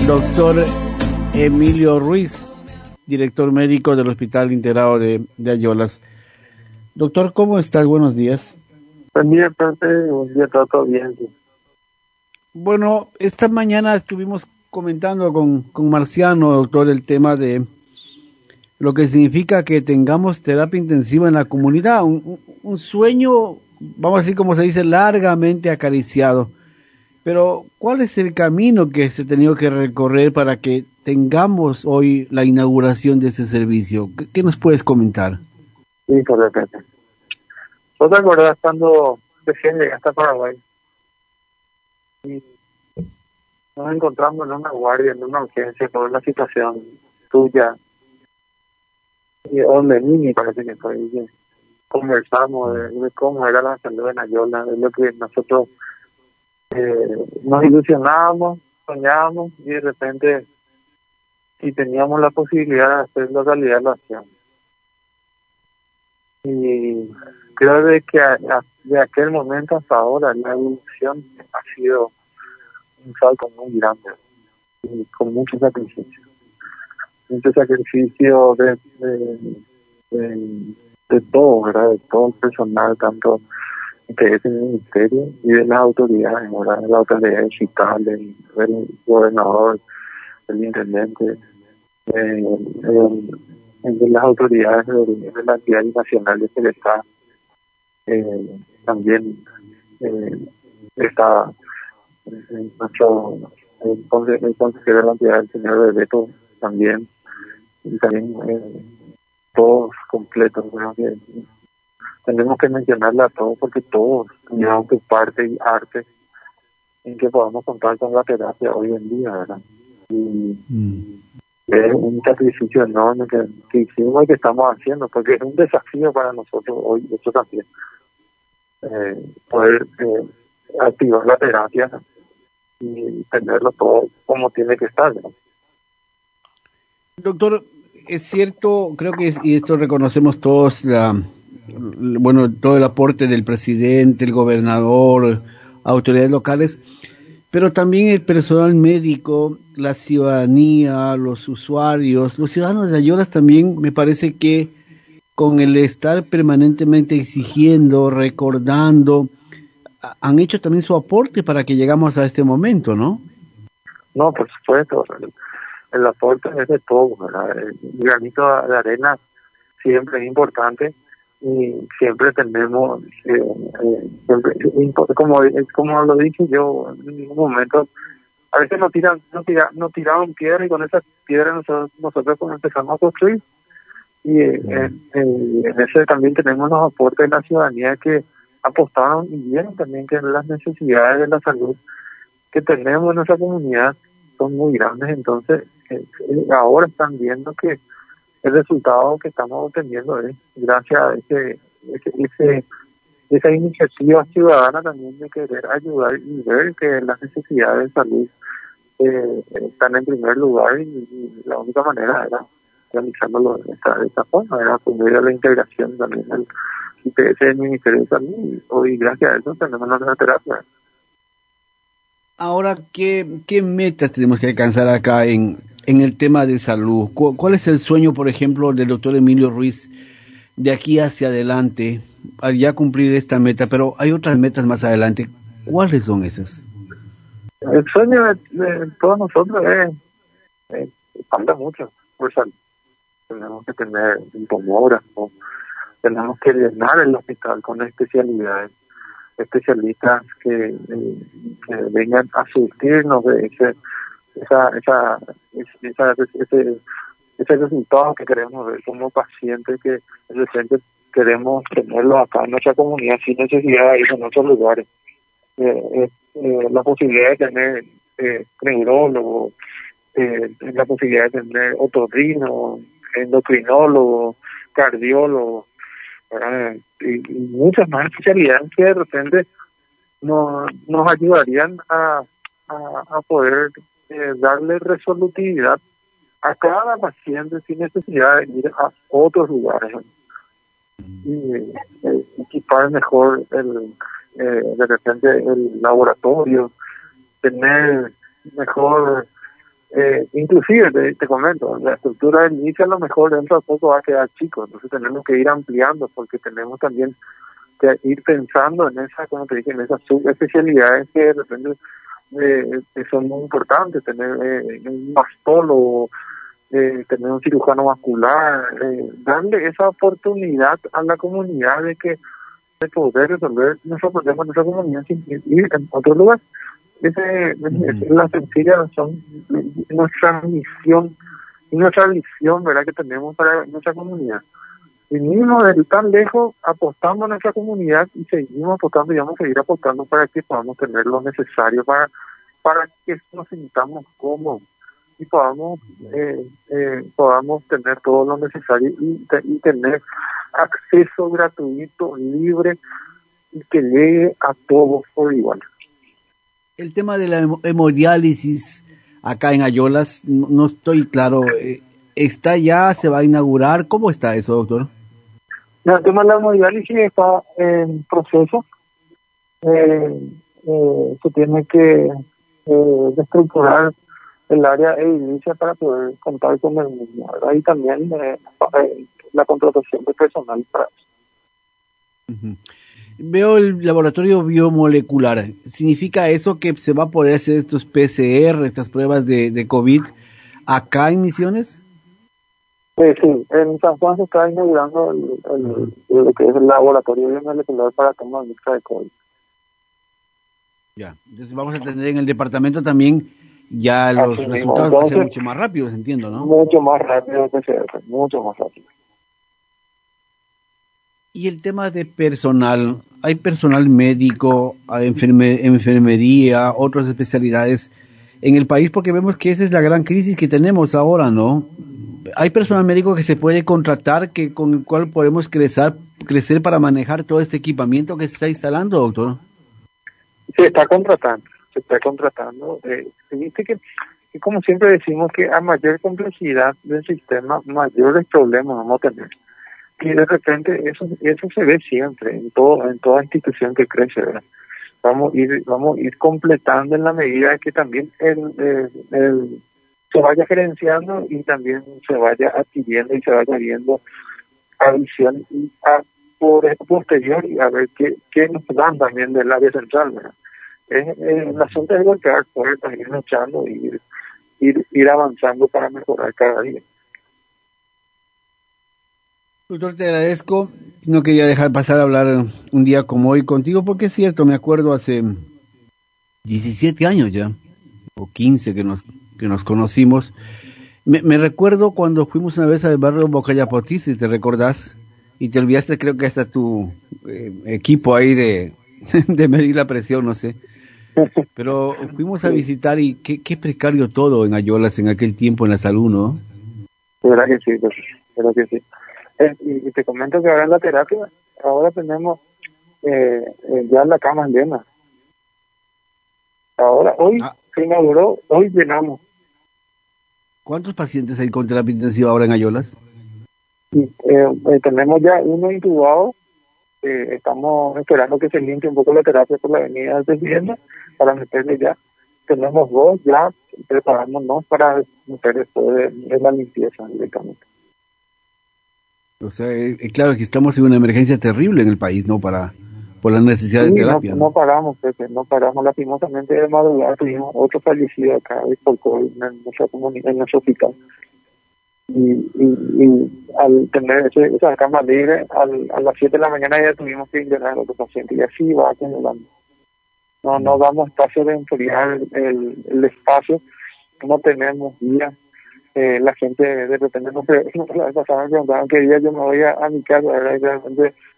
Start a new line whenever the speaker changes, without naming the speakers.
Doctor Emilio Ruiz, director médico del Hospital Integrado de Ayolas. Doctor, ¿cómo estás? Buenos días.
Buen día, profe. Buen día, todo bien.
Bueno, esta mañana estuvimos comentando con Marciano, doctor, el tema de lo que significa que tengamos terapia intensiva en la comunidad, un sueño, vamos a decir como se dice, largamente acariciado. Pero, ¿cuál es el camino que se ha tenido que recorrer para que tengamos hoy la inauguración de ese servicio? ¿Qué nos puedes comentar?
Sí, correcto. ¿Vos te acordás cuando recién llegaste a Paraguay? Y nos encontramos en una guardia, en una urgencia, por una situación tuya, y donde Mimi parece que fue, y que conversamos de cómo era la salud en Ayola, de lo que nosotros nos ilusionábamos, soñábamos, y de repente, si teníamos la posibilidad de hacerlo realidad, lo hacíamos. Y creo de que de aquel momento hasta ahora la evolución ha sido un salto muy grande y con mucho sacrificio de todo, ¿verdad? De todo el personal, tanto que es el ministerio y de las autoridades, ¿verdad? De la autoridad digital, del gobernador, del intendente, de las autoridades de la entidad nacional de Celestá. También está nuestro el consejero de la entidad, el señor Bebeto, también, y también todos completos. Creo que tenemos que mencionarle a todos porque todos llevan su parte y arte en que podamos contar con la terapia hoy en día, ¿verdad? Y es un sacrificio enorme que hicimos y que estamos haciendo, porque es un desafío para nosotros hoy, eso también, poder activar la terapia y tenerlo todo como tiene que estar, ¿no?
Doctor, es cierto, creo que y esto reconocemos todos, todo el aporte del presidente, el gobernador, autoridades locales, pero también el personal médico, la ciudadanía, los usuarios, los ciudadanos de Ayolas también, me parece que con el estar permanentemente exigiendo, recordando, han hecho también su aporte para que llegamos a este momento, ¿no?
No, por supuesto, el aporte es de todo, ¿verdad? El granito de arena siempre es importante y siempre tenemos, como lo dije yo en un momento, a veces nos tiraban piedra y con esas piedras nosotros empezamos a construir. Y en ese también tenemos los aportes de la ciudadanía que apostaron y vieron también que las necesidades de la salud que tenemos en nuestra comunidad son muy grandes. Entonces ahora están viendo que el resultado que estamos obteniendo es gracias a esa iniciativa ciudadana también de querer ayudar y ver que las necesidades de salud están en primer lugar, y la única manera era realizándolo de esta forma, era acudir a la integración también del IPS del Ministerio de Salud, y hoy gracias a eso tenemos la terapia.
Ahora, ¿qué metas tenemos que alcanzar acá en el tema de salud? ¿Cuál es el sueño, por ejemplo, del doctor Emilio Ruiz de aquí hacia adelante, al ya cumplir esta meta? Pero hay otras metas más adelante. ¿Cuáles son esas?
El sueño de todos nosotros falta mucho por salud. Tenemos que tener un tomógrafo, tenemos que llenar el hospital con especialidades, especialistas que vengan a asistirnos de ese resultado que queremos ver como pacientes, que de repente queremos tenerlo acá en nuestra comunidad sin necesidad de ir en otros lugares. La posibilidad de tener neurólogo, la posibilidad de tener otorrino, endocrinólogo, cardiólogo, y muchas más especialidades que de repente nos ayudarían a poder darle resolutividad a cada paciente sin necesidad de ir a otros lugares, y equipar mejor de repente el laboratorio, tener mejor Inclusive te comento, la estructura del inicio a lo mejor dentro de poco va a quedar chico, entonces tenemos que ir ampliando porque tenemos también que ir pensando en esa, como te dije, en esas subespecialidades que de repente son muy importantes, tener un mastólogo, tener un cirujano vascular, darle esa oportunidad a la comunidad de poder resolver nuestros problemas en nuestra comunidad sin ir en otro lugar. La sencilla son nuestra misión y nuestra visión, ¿verdad?, que tenemos para nuestra comunidad. Venimos de tan lejos, apostamos a nuestra comunidad y seguimos apostando y vamos a seguir apostando para que podamos tener lo necesario para que nos sintamos cómodos y podamos tener todo lo necesario y tener acceso gratuito, libre y que llegue a todos por igual.
El tema de la hemodiálisis acá en Ayolas, no estoy claro, ¿está ya? ¿Se va a inaugurar? ¿Cómo está eso, doctor?
El tema de la hemodiálisis está en proceso. Se tiene que estructurar el área edilicia para poder contar con el mismo, ¿verdad? Y también la contratación de personal para eso.
Uh-huh. Veo el laboratorio biomolecular. ¿Significa eso que se va a poder hacer estos PCR, estas pruebas de COVID acá en Misiones?
Sí, en San Juan se está inaugurando lo que es el laboratorio biomolecular para toma de muestra de COVID.
Ya, entonces vamos a tener en el departamento también ya los resultados van a ser mucho más rápidos, entiendo, ¿no?
Mucho más rápido que mucho más rápido.
Y el tema de personal, hay personal médico, hay enfermería, otras especialidades en el país, porque vemos que esa es la gran crisis que tenemos ahora, ¿no? Hay personal médico que se puede contratar, con el cual podemos crecer para manejar todo este equipamiento que se está instalando, doctor.
Se está contratando. Viste que como siempre decimos que a mayor complejidad del sistema, mayores problemas vamos a tener. Y de repente eso se ve siempre en toda institución que crece, ¿verdad? Vamos a ir completando en la medida que también se vaya gerenciando y también se vaya adquiriendo y se vaya viendo a visión y por posterior y a ver qué nos dan también del área central, ¿verdad? El asunto es golpear puertas, ir luchando y ir avanzando para mejorar cada día.
Doctor, te agradezco. No quería dejar pasar a hablar un día como hoy contigo, porque es cierto, me acuerdo hace 17 años ya, o 15 que nos conocimos. Me recuerdo cuando fuimos una vez al barrio Bocayapotí, si te recordás, y te olvidaste, creo que hasta tu equipo ahí de medir la presión, no sé. Pero fuimos a visitar y qué precario todo en Ayolas en aquel tiempo en la salud, ¿no?
Verdad que sí, verdad que sí. Y te comento que ahora en la terapia, ahora tenemos ya la cama llena. Ahora, hoy se inauguró, hoy llenamos.
¿Cuántos pacientes hay con terapia intensiva ahora en Ayolas?
Tenemos ya uno intubado. Estamos esperando que se limpie un poco la terapia por la avenida del Presidente para meterle ya. Tenemos 2 ya, preparándonos para meter después de la limpieza directamente.
O sea, claro que estamos en una emergencia terrible en el país, ¿no? Por la necesidad de terapia.
No paramos, Pepe, no paramos. Lastimosamente de madrugada tuvimos otro fallecido acá por COVID en nuestra comunidad, en nuestro hospital. Y al tener esa cama libre, a las 7 de la mañana ya tuvimos que internar a otro paciente y así va acumulando. No damos espacio de enfriar el espacio, no tenemos días. La gente de repente no la vez pasada me preguntaban qué día yo me voy a mi casa, ¿verdad? Y realmente